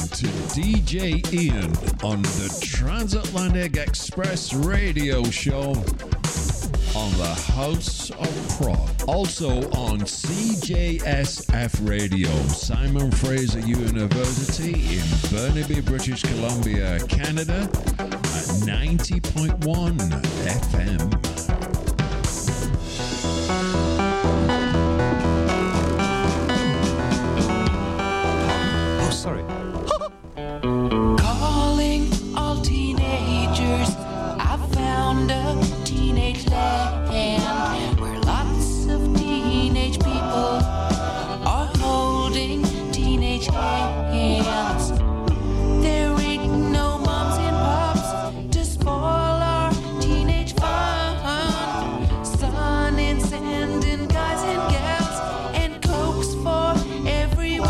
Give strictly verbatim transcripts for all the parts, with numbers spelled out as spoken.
to D J Ian on the Transatlantic Express radio show on the House of Prog. Also on C J S F Radio, Simon Fraser University in Burnaby, British Columbia, Canada at ninety point one F M. Oh, sorry. Calling all teenagers, I found a teenage land where lots of teenage people are holding teenage hands. There ain't no moms and pops to spoil our teenage fun. Sun and sand and guys and gals and cokes for everyone.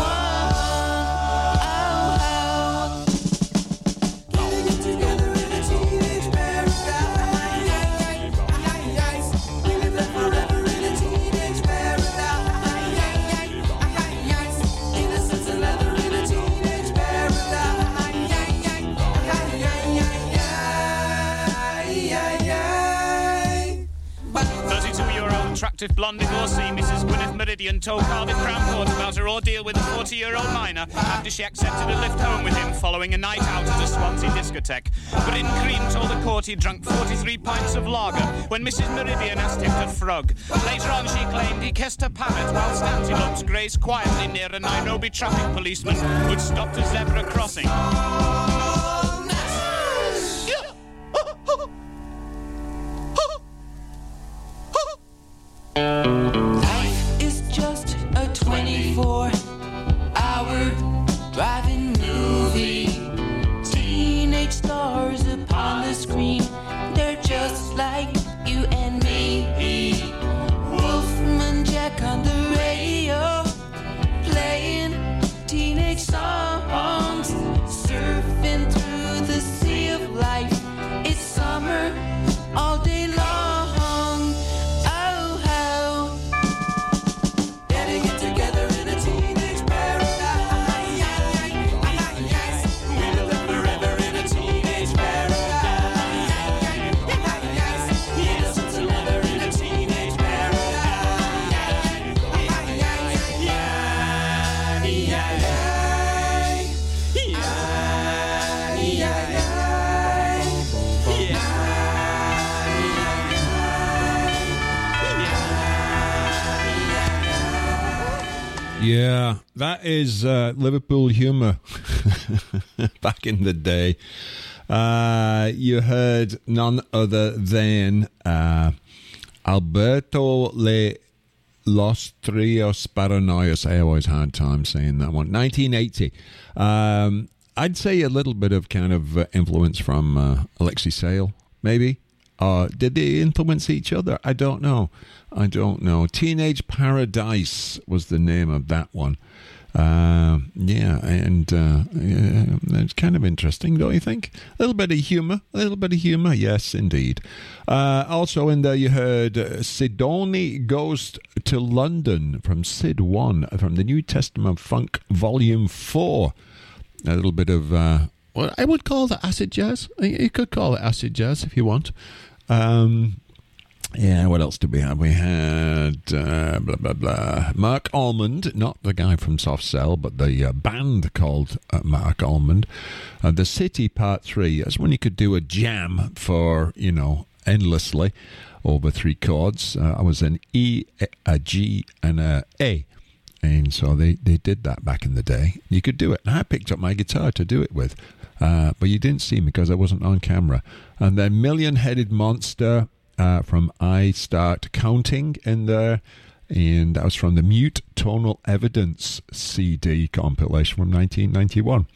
Attractive blonde divorcee Missus Gwyneth Meridian told Cardiff Crown Court about her ordeal with a forty-year-old minor after she accepted a lift home with him following a night out at a Swansea discotheque. Bryn Cream told the court he drunk forty-three pints of lager when Missus Meridian asked him to frog. Later on she claimed he kissed her palate whilst Antelopes grazed quietly near a Nairobi traffic policeman who'd stopped a zebra crossing. Life is just a twenty-four hour driving movie. Teenage stars upon the screen, they're just like you and me. Wolfman Jack on the radio, playing teenage songs, surfing through the sea of life. It's summer all day long. Yeah, that is uh, Liverpool humour back in the day. Uh, you heard none other than uh, Alberto Le Los Trios Paranoias. I always had time saying that one. nineteen eighty. Um, I'd say a little bit of kind of uh, influence from uh, Alexei Sayle, maybe. Uh, did they influence each other? I don't know. I don't know. Teenage Paradise was the name of that one. Uh, yeah, and uh, yeah, it's kind of interesting, don't you think? A little bit of humour, a little bit of humour, yes, indeed. Uh, also in there you heard uh, Sidoni Goes to London from Sid one, from the New Testament Funk Volume four. A little bit of, uh, well, I would call that acid jazz. You could call it acid jazz if you want. Um... Yeah, what else did we have? We had uh, blah, blah, blah. Mark Almond, not the guy from Soft Cell, but the uh, band called uh, Mark Almond. Uh, the City Part three. That's when you could do a jam for, you know, endlessly over three chords. Uh, I was an E, a G, and a A. And so they, they did that back in the day. You could do it. And I picked up my guitar to do it with. Uh, but you didn't see me because I wasn't on camera. And then Million-Headed Monster... Uh, from I Start Counting in there, and that was from the Mute Tonal Evidence C D compilation from nineteen ninety-one.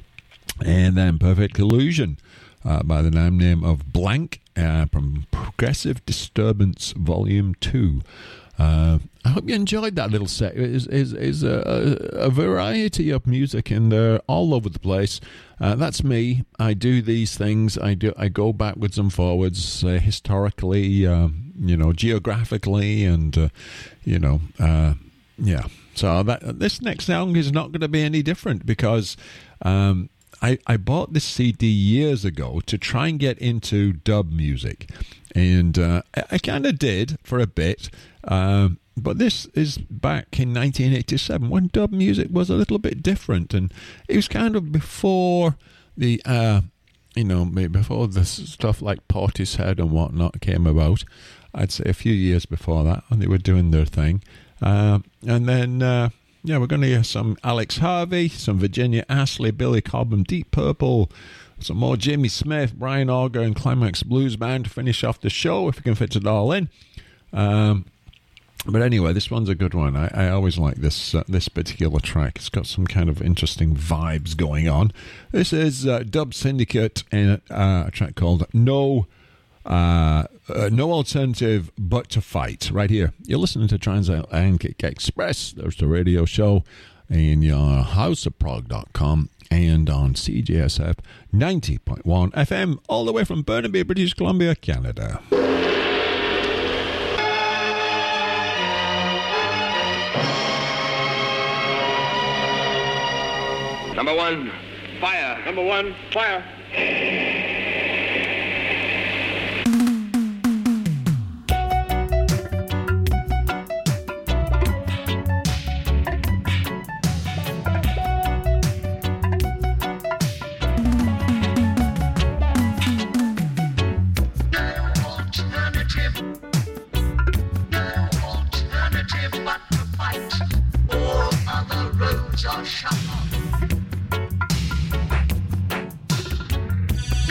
And then Perfect Illusion uh, by the name of Blank uh, from Progressive Disturbance Volume two. Uh, I hope you enjoyed that little set. It is, is, is a, a variety of music in there all over the place. Uh, that's me. I do these things. I do. I go backwards and forwards, uh, historically, uh, you know, geographically, and uh, you know, uh, yeah. So that this next song is not going to be any different because Um, I, I bought this C D years ago to try and get into dub music. And uh, I, I kind of did for a bit. Um, but this is back in nineteen eighty-seven when dub music was a little bit different. And it was kind of before the, uh, you know, before the stuff like Portishead and whatnot came about. I'd say a few years before that, and they were doing their thing. Uh, and then, uh, yeah, we're going to hear some Alex Harvey, some Virginia Astley, Billy Cobham, Deep Purple, some more Jimmy Smith, Brian Auger, and Climax Blues Band to finish off the show, if we can fit it all in. Um, but anyway, this one's a good one. I, I always like this uh, this particular track. It's got some kind of interesting vibes going on. This is uh, Dub Syndicate in uh, a track called No uh, uh, No Alternative But to Fight. Right here, you're listening to Transatlantic Express. There's the radio show in your house of prog dot com and on C J S F ninety point one F M, all the way from Burnaby, British Columbia, Canada. Number one, fire. Number one, fire. Are shut off.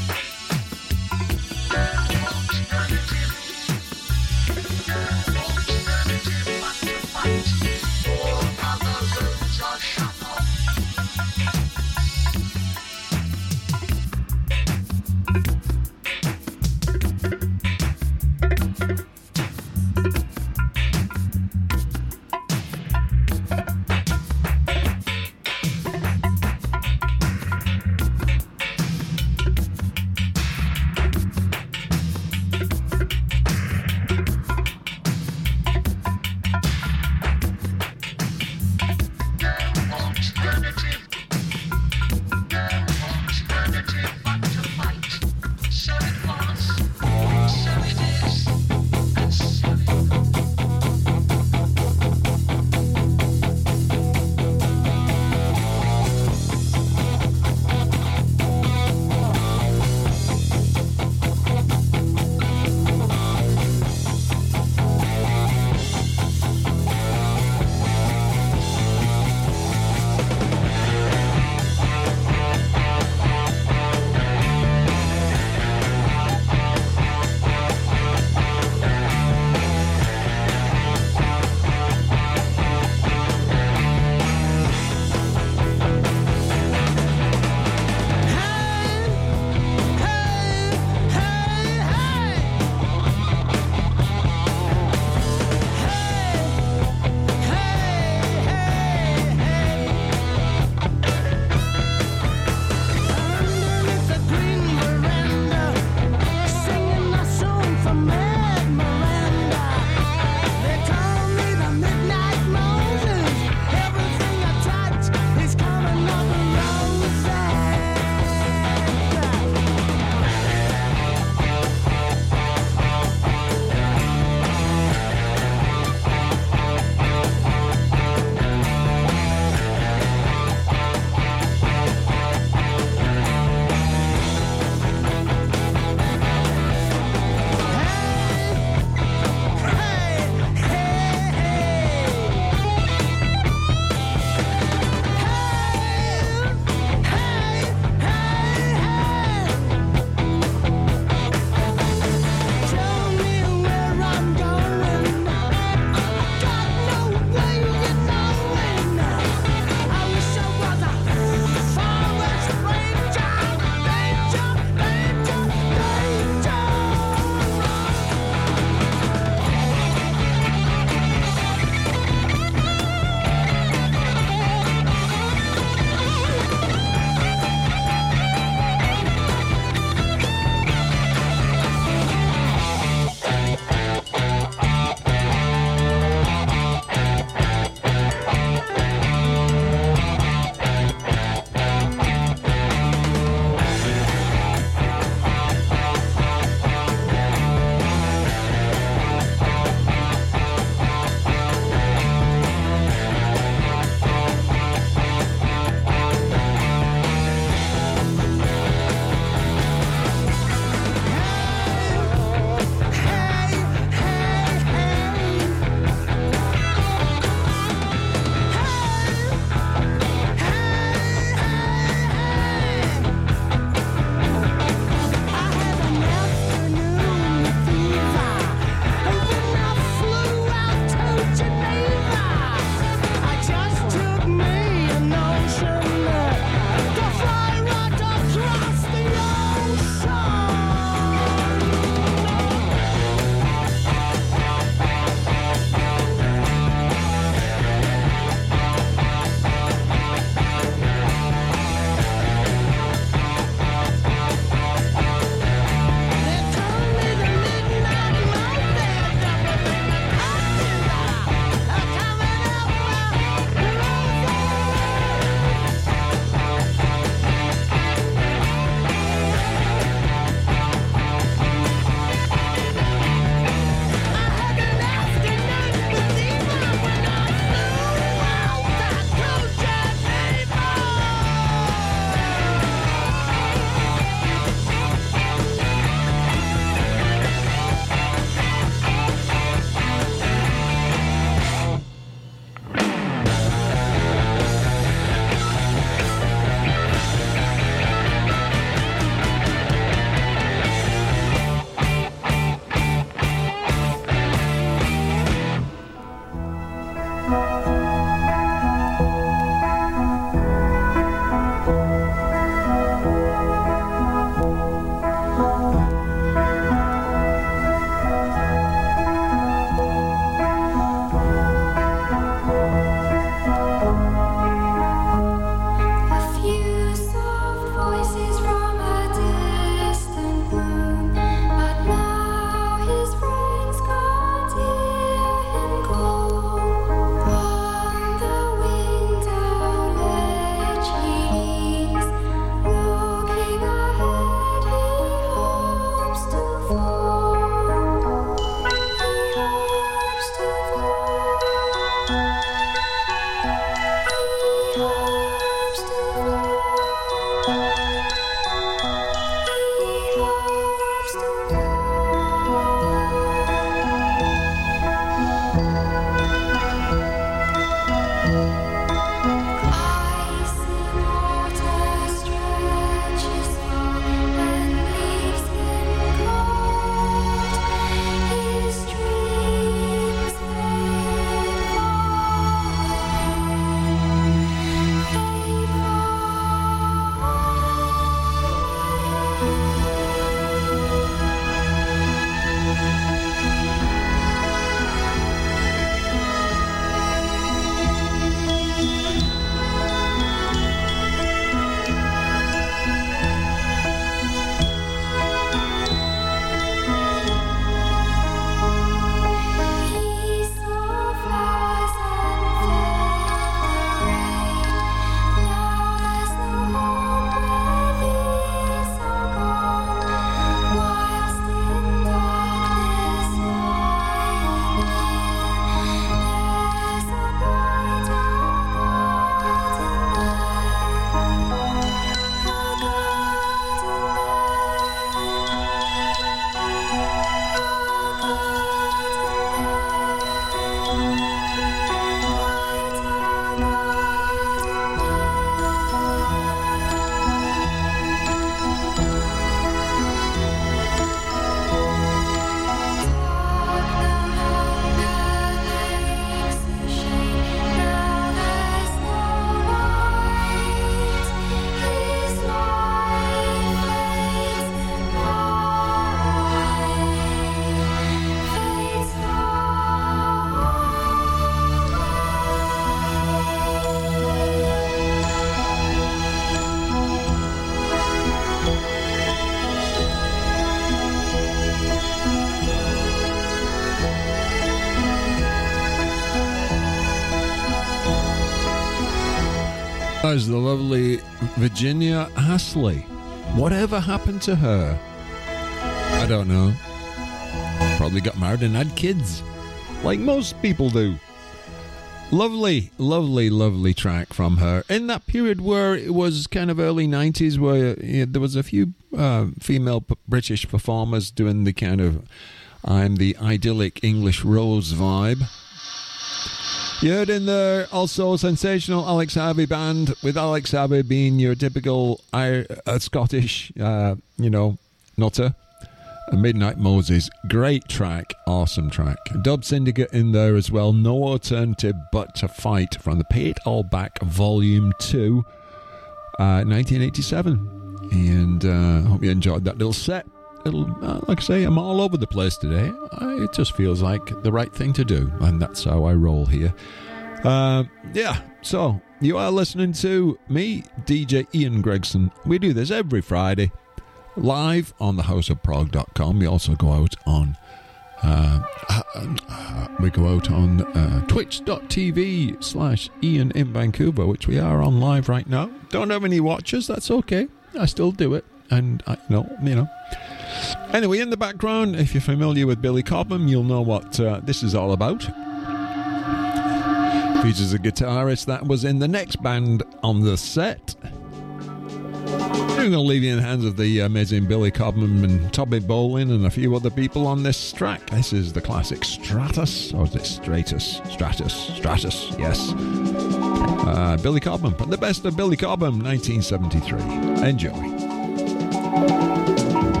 was the lovely Virginia Astley. Whatever happened to her? I don't know. Probably got married and had kids, like most people do. Lovely, lovely, lovely track from her. In that period where it was kind of early nineties, where you know, there was a few uh, female p- British performers doing the kind of I'm the idyllic English Rose vibe. You heard in there also sensational Alex Harvey band, with Alex Harvey being your typical uh, Scottish, uh, you know, nutter. Midnight Moses, great track, awesome track. Dub Syndicate in there as well. No Alternative But to Fight from the Pay It All Back Volume two, uh, nineteen eighty-seven. And I uh, hope you enjoyed that little set. It'll, uh, like I say, I'm all over the place today. I, it just feels like the right thing to do, and that's how I roll here. Uh, yeah, so you are listening to me, D J Ian Gregson. We do this every Friday. Live on the house of prog dot com. We also go out on uh, uh, we go out on uh, twitch dot t v slash Ian in Vancouver, which we are on live right now. Don't have any watchers, that's okay. I still do it, and I know, you know. Anyway, in the background, if you're familiar with Billy Cobham, you'll know what uh, this is all about. Features a guitarist that was in the next band on the set. I'm going to leave you in the hands of the amazing Billy Cobham and Toby Bolin and a few other people on this track. This is the classic Stratus, or is it Stratus? Stratus, Stratus, yes. Uh, Billy Cobham, but the best of Billy Cobham, nineteen seventy-three. Enjoy.